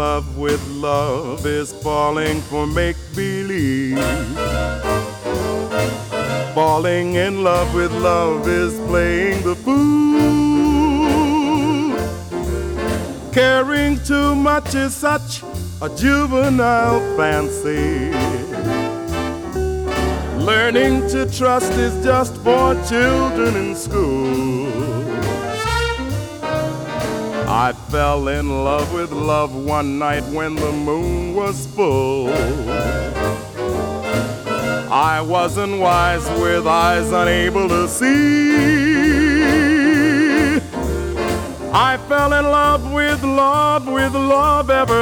love with love is falling for make-believe. Falling in love with love is playing the fool. Caring too much is such a juvenile fancy. Learning to trust is just for children in school. I fell in love with love one night when the moon was full. I wasn't wise with eyes unable to see. I fell in love with love ever